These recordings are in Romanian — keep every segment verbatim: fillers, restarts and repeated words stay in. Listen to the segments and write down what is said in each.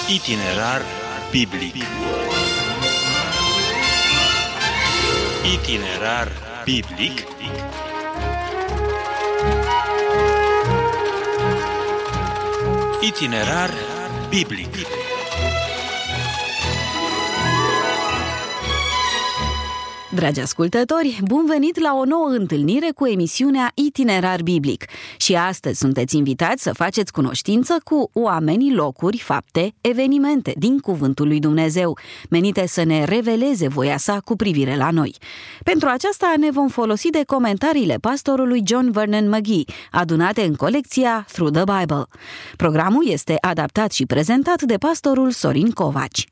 Itinerar biblic. Itinerar biblic. Itinerar biblic. Dragi ascultători, bun venit la o nouă întâlnire cu emisiunea Itinerar Biblic. Și astăzi sunteți invitați să faceți cunoștință cu oamenii, locuri, fapte, evenimente din Cuvântul lui Dumnezeu, menite să ne reveleze voia sa cu privire la noi. Pentru aceasta ne vom folosi de comentariile pastorului John Vernon McGee, adunate în colecția Through the Bible. Programul este adaptat și prezentat de pastorul Sorin Covaci.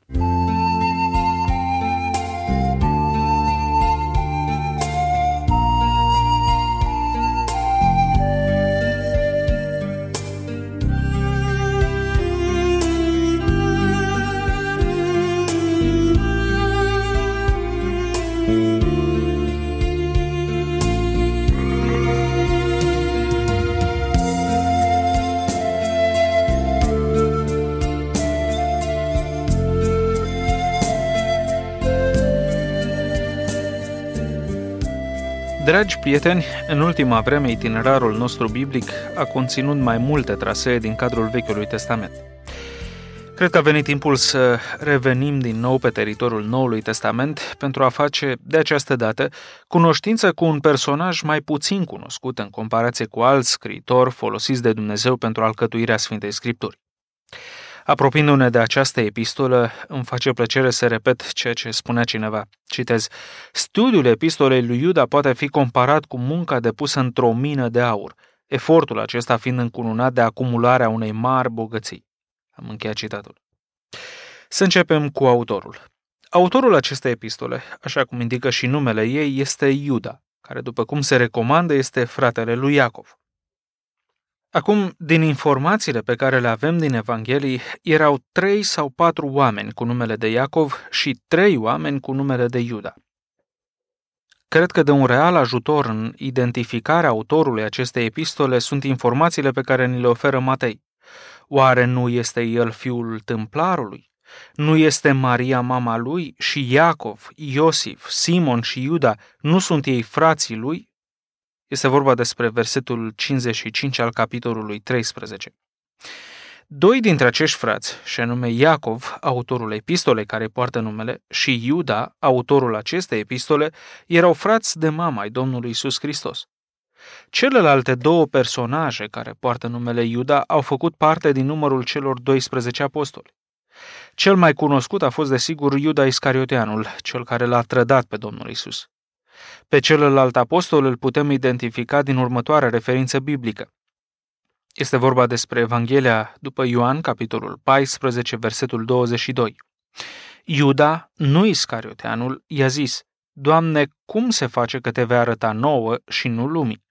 Dragi prieteni, în ultima vreme itinerarul nostru biblic a conținut mai multe trasee din cadrul Vechiului Testament. Cred că a venit timpul să revenim din nou pe teritoriul Noului Testament pentru a face, de această dată, cunoștință cu un personaj mai puțin cunoscut în comparație cu alți scriitori folosiți de Dumnezeu pentru alcătuirea Sfintei Scripturi. Apropiindu-ne de această epistolă, îmi face plăcere să repet ceea ce spunea cineva. Citez: studiul epistolei lui Iuda poate fi comparat cu munca depusă într-o mină de aur, efortul acesta fiind încununat de acumularea unei mari bogății. Am încheiat citatul. Să începem cu autorul. Autorul acestei epistole, așa cum indică și numele ei, este Iuda, care, după cum se recomandă, este fratele lui Iacov. Acum, din informațiile pe care le avem din Evanghelii, erau trei sau patru oameni cu numele de Iacov și trei oameni cu numele de Iuda. Cred că de un real ajutor în identificarea autorului acestei epistole sunt informațiile pe care ni le oferă Matei. Oare nu este el fiul tâmplarului? Nu este Maria mama lui și Iacov, Iosif, Simon și Iuda, nu sunt ei frații lui? Este vorba despre versetul cincizeci și cinci al capitolului treisprezece. Doi dintre acești frați, și anume Iacov, autorul epistolei care poartă numele, și Iuda, autorul acestei epistole, erau frați de mama ai Domnului Iisus Hristos. Celelalte două personaje care poartă numele Iuda au făcut parte din numărul celor doisprezece apostoli. Cel mai cunoscut a fost desigur Iuda Iscarioteanul, cel care l-a trădat pe Domnul Iisus. Pe celălalt apostol îl putem identifica din următoarea referință biblică. Este vorba despre Evanghelia după Ioan, capitolul paisprezece, versetul douăzeci și doi. Iuda, nu Iscarioteanul, i-a zis: Doamne, cum se face că te vei arăta nouă și nu lumii?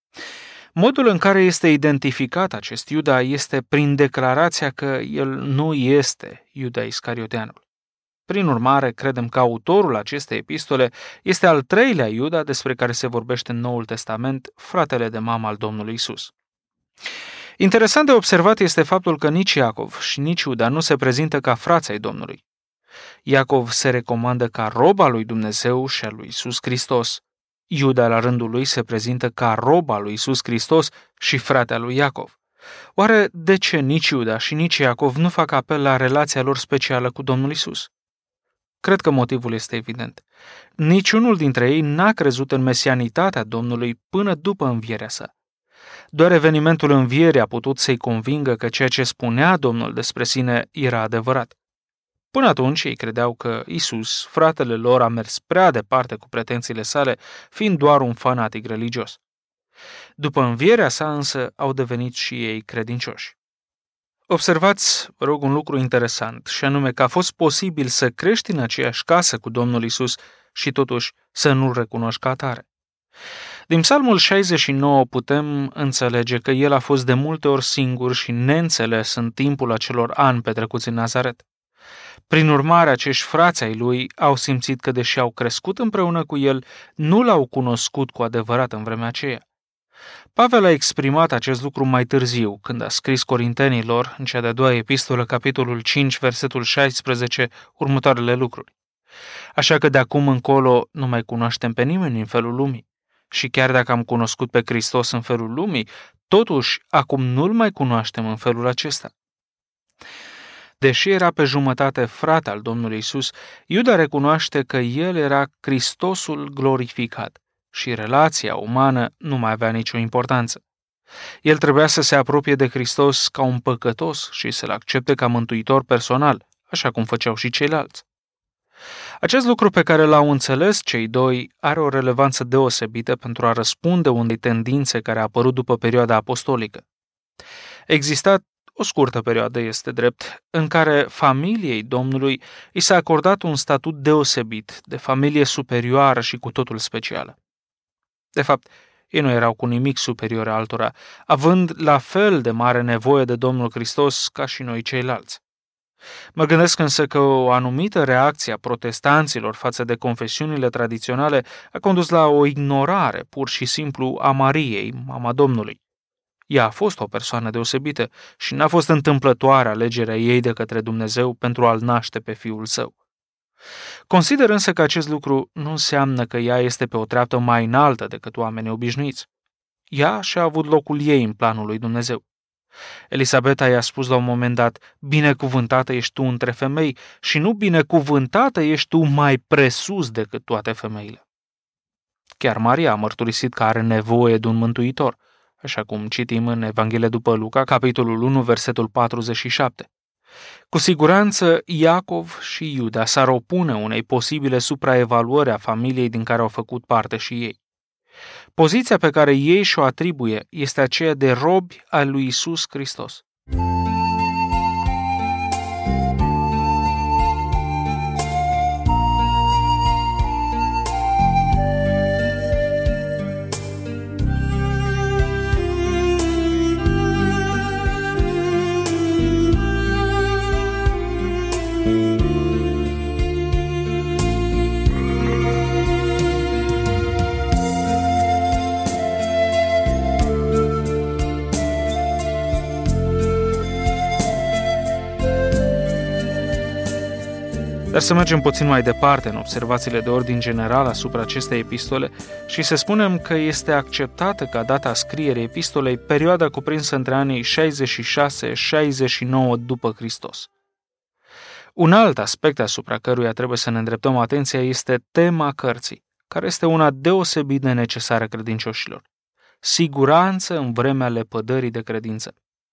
Modul în care este identificat acest Iuda este prin declarația că el nu este Iuda Iscarioteanul. Prin urmare, credem că autorul acestei epistole este al treilea Iuda despre care se vorbește în Noul Testament, fratele de mamă al Domnului Iisus. Interesant de observat este faptul că nici Iacov și nici Iuda nu se prezintă ca frați ai Domnului. Iacov se recomandă ca rob al lui Dumnezeu și al lui Iisus Hristos. Iuda, la rândul lui, se prezintă ca rob al lui Iisus Hristos și frate al lui Iacov. Oare de ce nici Iuda și nici Iacov nu fac apel la relația lor specială cu Domnul Iisus? Cred că motivul este evident. Niciunul dintre ei n-a crezut în mesianitatea Domnului până după învierea sa. Doar evenimentul învierii a putut să-i convingă că ceea ce spunea Domnul despre sine era adevărat. Până atunci ei credeau că Isus, fratele lor, a mers prea departe cu pretențiile sale, fiind doar un fanatic religios. După învierea sa însă au devenit și ei credincioși. Observați, vă rog, un lucru interesant, și anume că a fost posibil să crești în aceeași casă cu Domnul Iisus și totuși să nu-L recunoști ca atare. Din Psalmul șaizeci și nouă putem înțelege că el a fost de multe ori singur și neînțeles în timpul acelor ani petrecuți în Nazaret. Prin urmare, acești frați ai lui au simțit că, deși au crescut împreună cu el, nu l-au cunoscut cu adevărat în vremea aceea. Pavel a exprimat acest lucru mai târziu, când a scris Corintenilor, în cea de-a doua epistolă, capitolul cinci, versetul șaisprezece, următoarele lucruri. Așa că de acum încolo nu mai cunoaștem pe nimeni în felul lumii. Și chiar dacă am cunoscut pe Hristos în felul lumii, totuși acum nu-L mai cunoaștem în felul acesta. Deși era pe jumătate frate al Domnului Iisus, Iuda recunoaște că El era Hristosul glorificat și relația umană nu mai avea nicio importanță. El trebuia să se apropie de Hristos ca un păcătos și să-L accepte ca mântuitor personal, așa cum făceau și ceilalți. Acest lucru pe care l-au înțeles cei doi are o relevanță deosebită pentru a răspunde unei tendințe care a apărut după perioada apostolică. Exista o scurtă perioadă, este drept, în care familiei Domnului i s-a acordat un statut deosebit, de familie superioară și cu totul specială. De fapt, ei nu erau cu nimic superiori altora, având la fel de mare nevoie de Domnul Hristos ca și noi ceilalți. Mă gândesc însă că o anumită reacție a protestanților față de confesiunile tradiționale a condus la o ignorare pur și simplu a Mariei, mama Domnului. Ea a fost o persoană deosebită și n-a fost întâmplătoare alegerea ei de către Dumnezeu pentru a-L naște pe Fiul Său. Consider însă că acest lucru nu înseamnă că ea este pe o treaptă mai înaltă decât oamenii obișnuiți. Ea și-a avut locul ei în planul lui Dumnezeu. Elisabeta i-a spus la un moment dat, binecuvântată ești tu între femei și nu binecuvântată ești tu mai presus decât toate femeile. Chiar Maria a mărturisit că are nevoie de un mântuitor, așa cum citim în Evanghelia după Luca, capitolul unu, versetul patruzeci și șapte. Cu siguranță, Iacov și Iuda s-ar opune unei posibile supraevaluări a familiei din care au făcut parte și ei. Poziția pe care ei și-o atribuie este aceea de robi al lui Iisus Hristos. Dar să mergem puțin mai departe în observațiile de ordin general asupra acestei epistole și să spunem că este acceptată ca data scrierii epistolei perioada cuprinsă între anii șaizeci și șase șaizeci și nouă după Hristos. Un alt aspect asupra căruia trebuie să ne îndreptăm atenția este tema cărții, care este una deosebit de necesară credincioșilor. Siguranță în vremea lepădării de credință.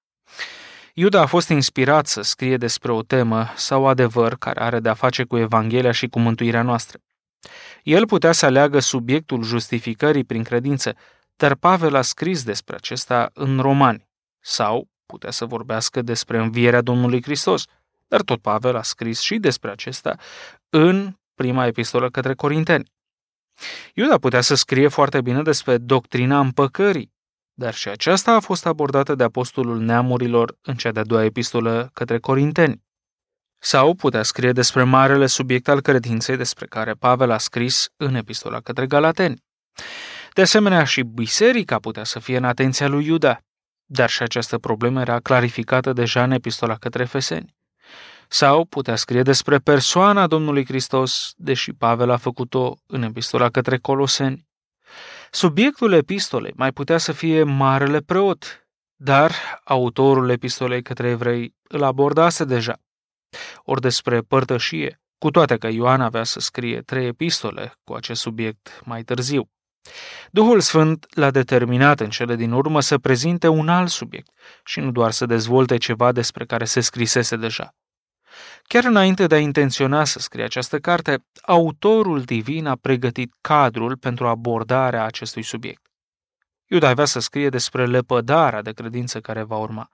Iuda a fost inspirat să scrie despre o temă sau adevăr care are de-a face cu Evanghelia și cu mântuirea noastră. El putea să aleagă subiectul justificării prin credință, dar Pavel a scris despre acesta în Romani, sau putea să vorbească despre învierea Domnului Hristos, dar tot Pavel a scris și despre acesta în prima epistolă către Corinteni. Iuda putea să scrie foarte bine despre doctrina împăcării, dar și aceasta a fost abordată de apostolul neamurilor în cea de-a doua epistolă către Corinteni. Sau putea scrie despre marele subiect al credinței despre care Pavel a scris în epistola către Galateni. De asemenea, și biserica putea să fie în atenția lui Iuda, dar și această problemă era clarificată deja în epistola către Efeseni. Sau putea scrie despre persoana Domnului Hristos, deși Pavel a făcut-o în epistola către Coloseni. Subiectul epistolei mai putea să fie marele preot, dar autorul epistolei către evrei îl abordase deja. Ori despre părtășie, cu toate că Ioan avea să scrie trei epistole cu acest subiect mai târziu. Duhul Sfânt l-a determinat în cele din urmă să prezinte un alt subiect și nu doar să dezvolte ceva despre care se scrisese deja. Chiar înainte de a intenționa să scrie această carte, autorul divin a pregătit cadrul pentru abordarea acestui subiect. Iuda avea să scrie despre lepădarea de credință care va urma.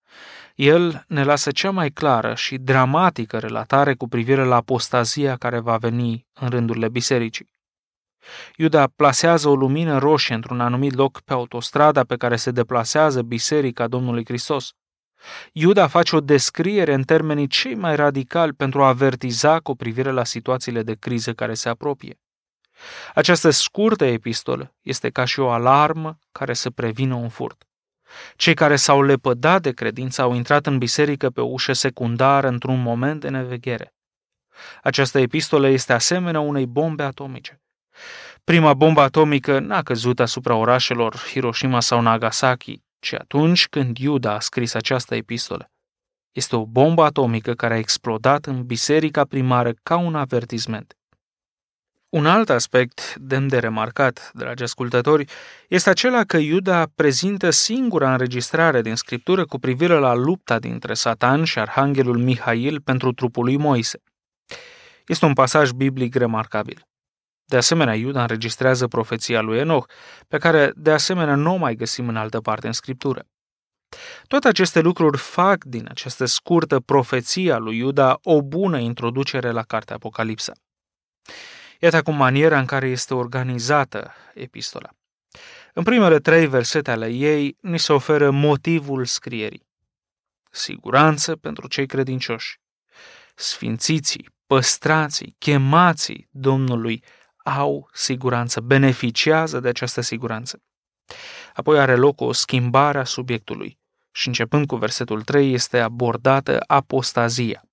El ne lasă cea mai clară și dramatică relatare cu privire la apostazia care va veni în rândurile bisericii. Iuda plasează o lumină roșie într-un anumit loc pe autostrada pe care se deplasează Biserica Domnului Hristos. Iuda face o descriere în termenii cei mai radicali pentru a avertiza cu privire la situațiile de criză care se apropie. Această scurtă epistolă este ca și o alarmă care să prevină un furt. Cei care s-au lepădat de credință au intrat în biserică pe o ușă secundară într-un moment de neveghere. Această epistolă este asemenea unei bombe atomice. Prima bombă atomică n-a căzut asupra orașelor Hiroshima sau Nagasaki, ci atunci când Iuda a scris această epistolă. Este o bombă atomică care a explodat în biserica primară ca un avertisment. Un alt aspect demn de remarcat, dragi ascultători, este acela că Iuda prezintă singura înregistrare din Scriptură cu privire la lupta dintre Satan și arhanghelul Mihail pentru trupul lui Moise. Este un pasaj biblic remarcabil. De asemenea, Iuda înregistrează profeția lui Enoch, pe care de asemenea nu o mai găsim în altă parte în Scriptură. Toate aceste lucruri fac din această scurtă profeție a lui Iuda o bună introducere la cartea Apocalipsa. Iată acum maniera în care este organizată epistola. În primele trei versete ale ei ni se oferă motivul scrierii. Siguranță pentru cei credincioși. Sfințiții, păstrații, chemații Domnului au siguranță, beneficiază de această siguranță. Apoi are loc o schimbare a subiectului și începând cu versetul trei este abordată apostazia.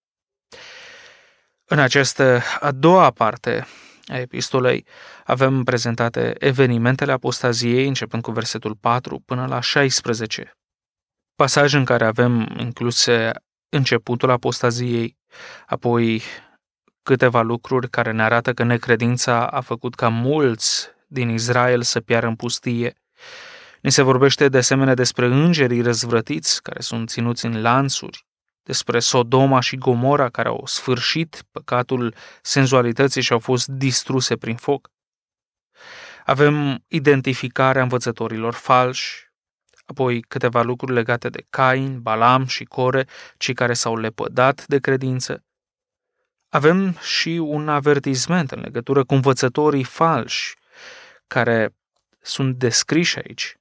În această a doua parte a epistolei avem prezentate evenimentele apostaziei, începând cu versetul patru până la șaisprezece. Pasaj în care avem incluse începutul apostaziei, apoi câteva lucruri care ne arată că necredința a făcut ca mulți din Israel să piară în pustie. Ni se vorbește de asemenea despre îngerii răzvrătiți care sunt ținuți în lanțuri, despre Sodoma și Gomora care au sfârșit păcatul senzualității și au fost distruse prin foc. Avem identificarea învățătorilor falși, apoi câteva lucruri legate de Cain, Balam și Core, cei care s-au lepădat de credință. Avem și un avertisment în legătură cu învățătorii falși care sunt descriși aici.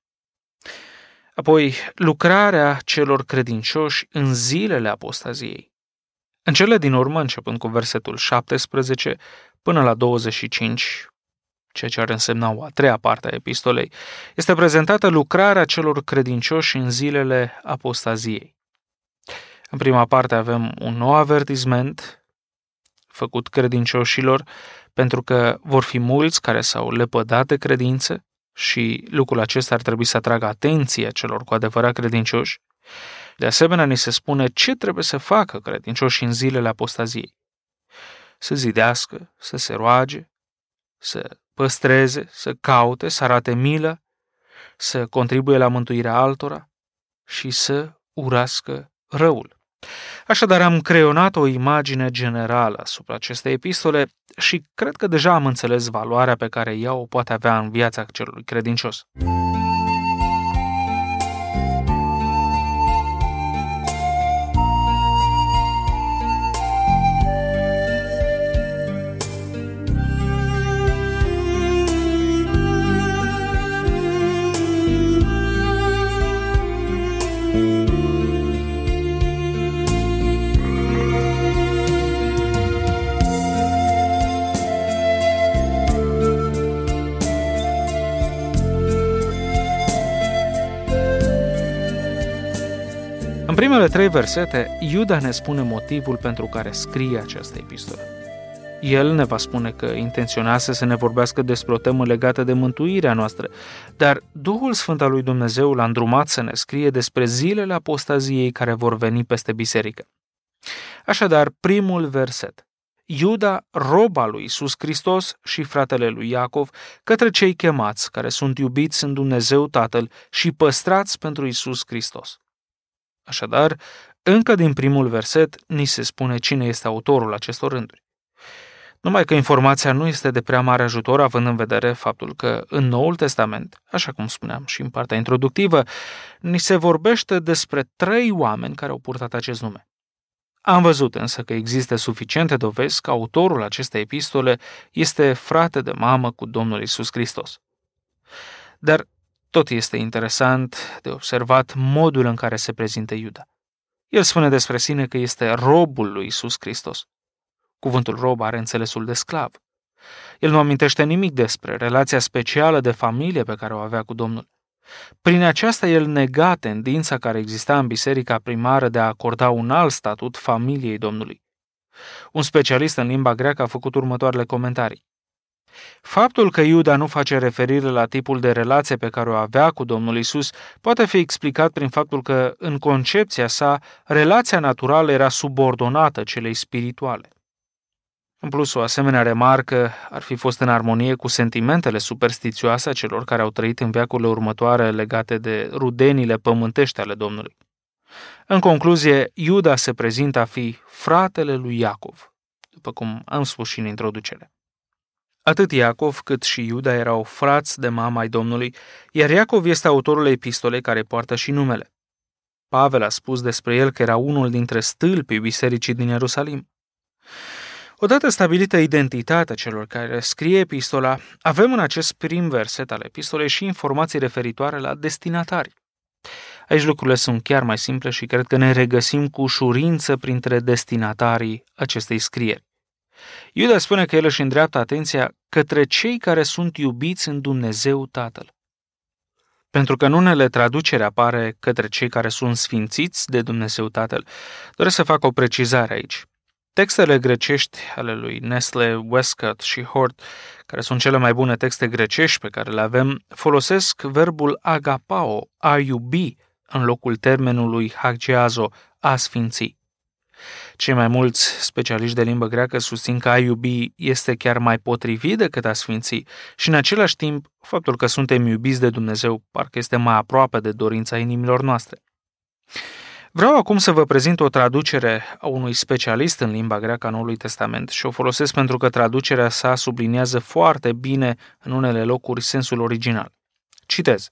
Apoi, lucrarea celor credincioși în zilele apostaziei. În cele din urmă, începând cu versetul șaptesprezece până la douăzeci și cinci, ceea ce ar însemna o a treia parte a epistolei, este prezentată lucrarea celor credincioși în zilele apostaziei. În prima parte avem un nou avertisment făcut credincioșilor, pentru că vor fi mulți care s-au lepădat de credință și lucrul acesta ar trebui să atragă atenția celor cu adevărat credincioși. De asemenea, ni se spune ce trebuie să facă credincioșii în zilele apostaziei. Să zidească, să se roage, să păstreze, să caute, să arate milă, să contribuie la mântuirea altora și să urască răul. Așadar, am creionat o imagine generală asupra acestei epistole și cred că deja am înțeles valoarea pe care ea o poate avea în viața celui credincios. În primele trei versete, Iuda ne spune motivul pentru care scrie această epistolă. El ne va spune că intenționase să ne vorbească despre o temă legată de mântuirea noastră, dar Duhul Sfânt al lui Dumnezeu l-a îndrumat să ne scrie despre zilele apostaziei care vor veni peste biserică. Așadar, primul verset. Iuda, rob al lui Iisus Hristos și fratele lui Iacov, către cei chemați, care sunt iubiți în Dumnezeu Tatăl și păstrați pentru Iisus Hristos. Așadar, încă din primul verset ni se spune cine este autorul acestor rânduri. Numai că informația nu este de prea mare ajutor, având în vedere faptul că în Noul Testament, așa cum spuneam și în partea introductivă, ni se vorbește despre trei oameni care au purtat acest nume. Am văzut însă că există suficiente dovezi că autorul acestei epistole este frate de mamă cu Domnul Iisus Hristos. Dar tot este interesant de observat modul în care se prezintă Iuda. El spune despre sine că este robul lui Iisus Hristos. Cuvântul rob are înțelesul de sclav. El nu amintește nimic despre relația specială de familie pe care o avea cu Domnul. Prin aceasta el nega tendința care exista în biserica primară de a acorda un alt statut familiei Domnului. Un specialist în limba greacă a făcut următoarele comentarii. Faptul că Iuda nu face referire la tipul de relație pe care o avea cu Domnul Isus poate fi explicat prin faptul că, în concepția sa, relația naturală era subordonată celei spirituale. În plus, o asemenea remarcă ar fi fost în armonie cu sentimentele superstițioase a celor care au trăit în veacurile următoare legate de rudenile pământești ale Domnului. În concluzie, Iuda se prezintă a fi fratele lui Iacov, după cum am spus și în introducere. Atât Iacov cât și Iuda erau frați de mama ai Domnului, iar Iacov este autorul epistolei care poartă și numele. Pavel a spus despre el că era unul dintre stâlpii bisericii din Ierusalim. Odată stabilită identitatea celor care scrie epistola, avem în acest prim verset al epistolei și informații referitoare la destinatari. Aici lucrurile sunt chiar mai simple și cred că ne regăsim cu ușurință printre destinatarii acestei scrieri. Iuda spune că el își îndreaptă atenția către cei care sunt iubiți în Dumnezeu Tatăl. Pentru că în unele traduceri apare către cei care sunt sfințiți de Dumnezeu Tatăl, doresc să fac o precizare aici. Textele grecești ale lui Nestle, Westcott și Hort, care sunt cele mai bune texte grecești pe care le avem, folosesc verbul agapao, a iubi, în locul termenului hagiazo, a sfinți. Cei mai mulți specialiști de limbă greacă susțin că a iubi este chiar mai potrivit decât a sfinți și în același timp faptul că suntem iubiți de Dumnezeu parcă este mai aproape de dorința inimilor noastre. Vreau acum să vă prezint o traducere a unui specialist în limba greacă a Noului Testament și o folosesc pentru că traducerea sa subliniază foarte bine în unele locuri sensul original. Citez.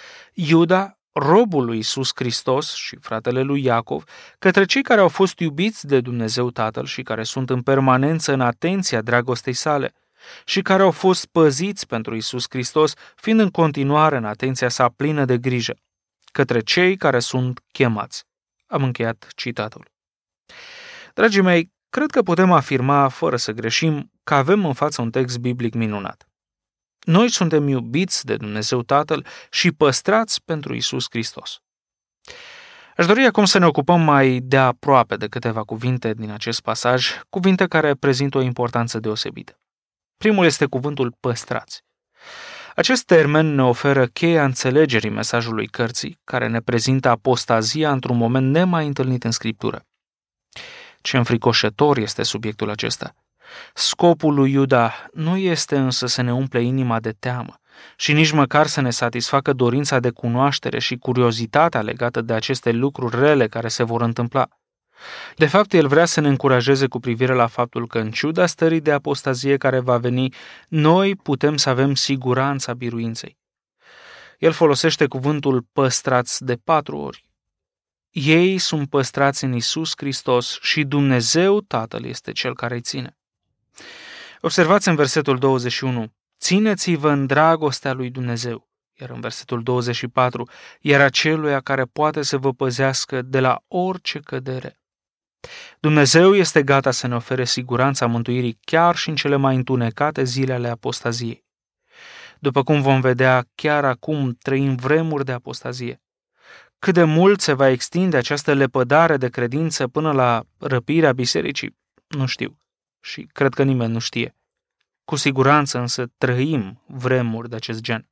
Iuda, robul lui Iisus Hristos și fratele lui Iacov, către cei care au fost iubiți de Dumnezeu Tatăl și care sunt în permanență în atenția dragostei sale și care au fost păziți pentru Iisus Hristos, fiind în continuare în atenția sa plină de grijă, către cei care sunt chemați. Am încheiat citatul. Dragii mei, cred că putem afirma, fără să greșim, că avem în față un text biblic minunat. Noi suntem iubiți de Dumnezeu Tatăl și păstrați pentru Iisus Hristos. Aș dori acum să ne ocupăm mai de aproape de câteva cuvinte din acest pasaj, cuvinte care prezintă o importanță deosebită. Primul este cuvântul păstrați. Acest termen ne oferă cheia înțelegerii mesajului cărții, care ne prezintă apostazia într-un moment nemai întâlnit în Scriptură. Ce înfricoșător este subiectul acesta! Scopul lui Iuda nu este însă să ne umple inima de teamă și nici măcar să ne satisfacă dorința de cunoaștere și curiozitatea legată de aceste lucruri rele care se vor întâmpla. De fapt, el vrea să ne încurajeze cu privire la faptul că, în ciuda stării de apostazie care va veni, noi putem să avem siguranța biruinței. El folosește cuvântul păstrați de patru ori. Ei sunt păstrați în Iisus Hristos și Dumnezeu Tatăl este Cel care îi ține. Observați în versetul douăzeci și unu, țineți-vă în dragostea lui Dumnezeu, iar în versetul douăzeci și patru, iar aceluia care poate să vă păzească de la orice cădere. Dumnezeu este gata să ne ofere siguranța mântuirii chiar și în cele mai întunecate zile ale apostaziei. După cum vom vedea, chiar acum trăim vremuri de apostazie. Cât de mult se va extinde această lepădare de credință până la răpirea bisericii, nu știu și cred că nimeni nu știe. Cu siguranță însă trăim vremuri de acest gen.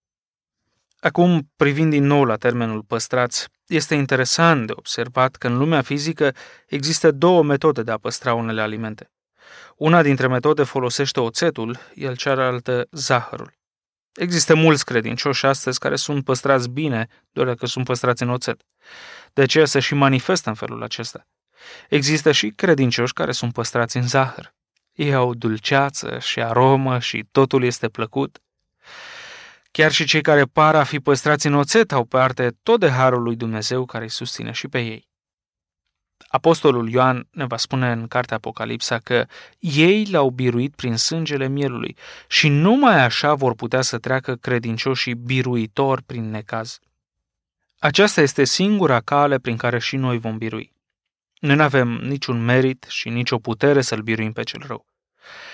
Acum, privind din nou la termenul păstrați, este interesant de observat că în lumea fizică există două metode de a păstra unele alimente. Una dintre metode folosește oțetul, iar cealaltă zahărul. Există mulți credincioși astăzi care sunt păstrați bine doar dacă sunt păstrați în oțet. De aceea se și manifestă în felul acesta. Există și credincioși care sunt păstrați în zahăr. Ei au dulceață și aromă și totul este plăcut. Chiar și cei care par a fi păstrați în oțet au parte tot de harul lui Dumnezeu care îi susține și pe ei. Apostolul Ioan ne va spune în cartea Apocalipsa că ei l-au biruit prin sângele mielului și numai așa vor putea să treacă credincioșii biruitori prin necaz. Aceasta este singura cale prin care și noi vom birui. Noi nu avem niciun merit și nicio putere să-l biruim pe cel rău.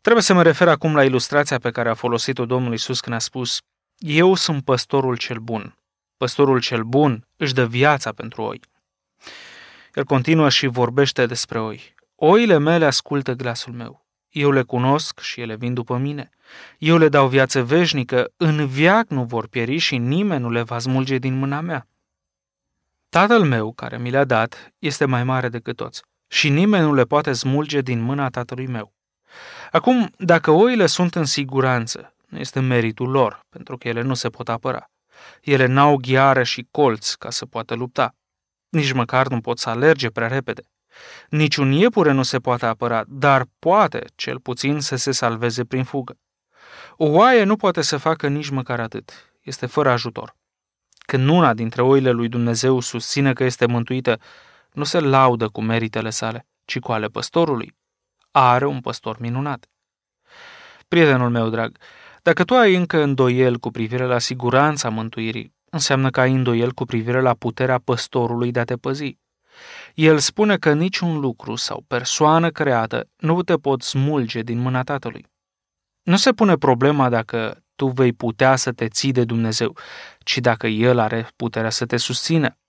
Trebuie să mă refer acum la ilustrația pe care a folosit-o Domnul Iisus când a spus: eu sunt păstorul cel bun. Păstorul cel bun își dă viața pentru oi. El continuă și vorbește despre oi. Oile mele ascultă glasul meu. Eu le cunosc și ele vin după mine. Eu le dau viață veșnică, în veac nu vor pieri și nimeni nu le va smulge din mâna mea. Tatăl meu, care mi le-a dat, este mai mare decât toți și nimeni nu le poate smulge din mâna tatălui meu. Acum, dacă oile sunt în siguranță, nu este meritul lor, pentru că ele nu se pot apăra. Ele n-au ghiară și colți ca să poată lupta. Nici măcar nu pot să alerge prea repede. Niciun iepure nu se poate apăra, dar poate, cel puțin, să se salveze prin fugă. O oaie nu poate să facă nici măcar atât. Este fără ajutor. Când una dintre oile lui Dumnezeu susține că este mântuită, nu se laudă cu meritele sale, ci cu ale păstorului. Are un păstor minunat. Prietenul meu drag, dacă tu ai încă îndoiel cu privire la siguranța mântuirii, înseamnă că ai îndoiel cu privire la puterea păstorului de a te păzi. El spune că niciun lucru sau persoană creată nu te pot smulge din mâna Tatălui. Nu se pune problema dacă tu vei putea să te ții de Dumnezeu, ci dacă El are puterea să te susțină.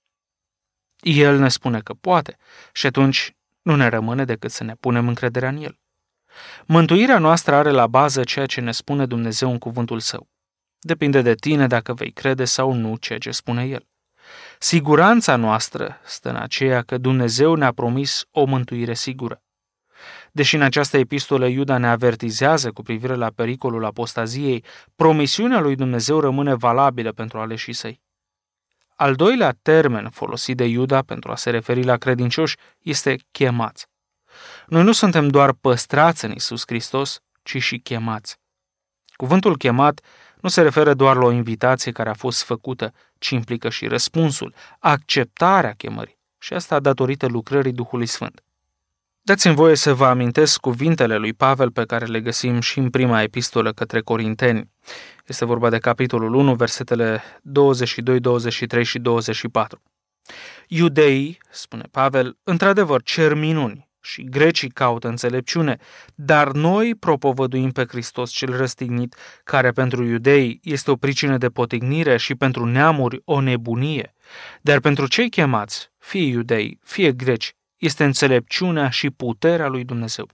El ne spune că poate și atunci nu ne rămâne decât să ne punem încrederea în El. Mântuirea noastră are la bază ceea ce ne spune Dumnezeu în cuvântul Său. Depinde de tine dacă vei crede sau nu ceea ce spune El. Siguranța noastră stă în aceea că Dumnezeu ne-a promis o mântuire sigură. Deși în această epistolă Iuda ne avertizează cu privire la pericolul apostaziei, promisiunea lui Dumnezeu rămâne valabilă pentru aleșii săi. Al doilea termen folosit de Iuda pentru a se referi la credincioși este chemați. Noi nu suntem doar păstrați în Iisus Hristos, ci și chemați. Cuvântul chemat nu se referă doar la o invitație care a fost făcută, ci implică și răspunsul, acceptarea chemării, și asta datorită lucrării Duhului Sfânt. Dați-mi voie să vă amintesc cuvintele lui Pavel pe care le găsim și în prima epistolă către Corinteni. Este vorba de capitolul unu, versetele douăzeci și doi, douăzeci și trei și douăzeci și patru. Iudeii, spune Pavel, într-adevăr cer minuni și grecii caută înțelepciune, dar noi propovăduim pe Hristos cel răstignit, care pentru iudei este o pricină de potignire și pentru neamuri o nebunie, dar pentru cei chemați, fie iudei, fie greci, este înțelepciunea și puterea lui Dumnezeu.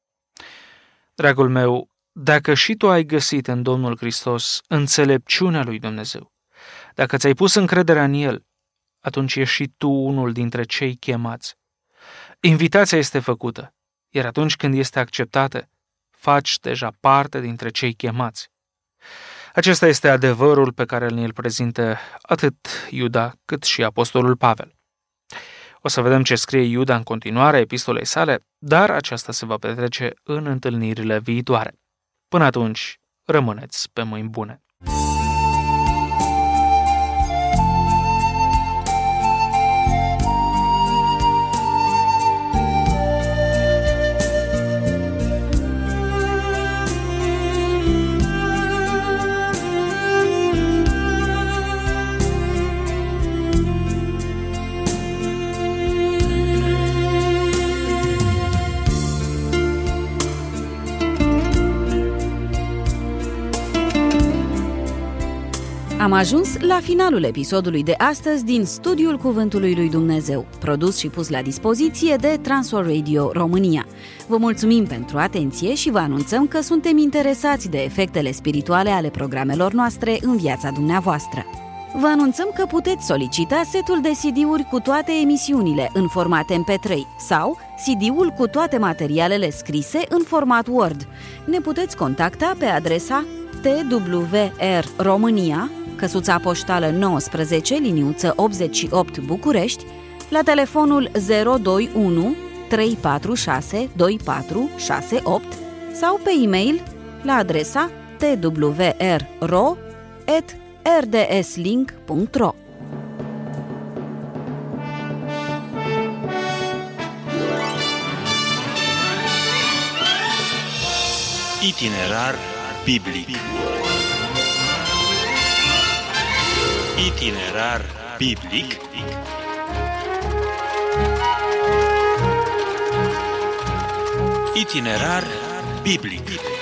Dragul meu, dacă și tu ai găsit în Domnul Hristos înțelepciunea lui Dumnezeu, dacă ți-ai pus încrederea în El, atunci ești și tu unul dintre cei chemați. Invitația este făcută, iar atunci când este acceptată, faci deja parte dintre cei chemați. Acesta este adevărul pe care îl prezintă atât Iuda cât și apostolul Pavel. O să vedem ce scrie Iuda în continuarea epistolei sale, dar aceasta se va petrece în întâlnirile viitoare. Până atunci, rămâneți pe mâini bune. Am ajuns la finalul episodului de astăzi din Studiul Cuvântului lui Dumnezeu, produs și pus la dispoziție de Transworld Radio România. Vă mulțumim pentru atenție și vă anunțăm că suntem interesați de efectele spirituale ale programelor noastre în viața dumneavoastră. Vă anunțăm că puteți solicita setul de C D-uri cu toate emisiunile în format M P trei sau C D-ul cu toate materialele scrise în format Word. Ne puteți contacta pe adresa T W R România, căsuța poștală nouăsprezece, liniuță optzeci și opt București, la telefonul zero doi unu trei patru șase doi patru șase opt sau pe e-mail la adresa t w r ro at r d s link punct r o. Itinerar biblic. Itinerar biblic. Itinerar biblic.